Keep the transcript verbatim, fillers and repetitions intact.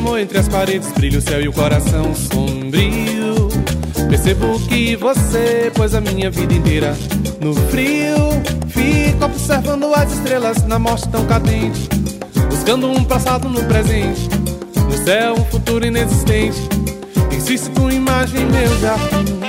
amor entre as paredes, brilha o céu e o coração sombrio. Percebo que você pôs a minha vida inteira no frio. Fico observando as estrelas na morte tão cadente, buscando um passado no presente, no céu um futuro inexistente. Insisto com imagem em meu jardim.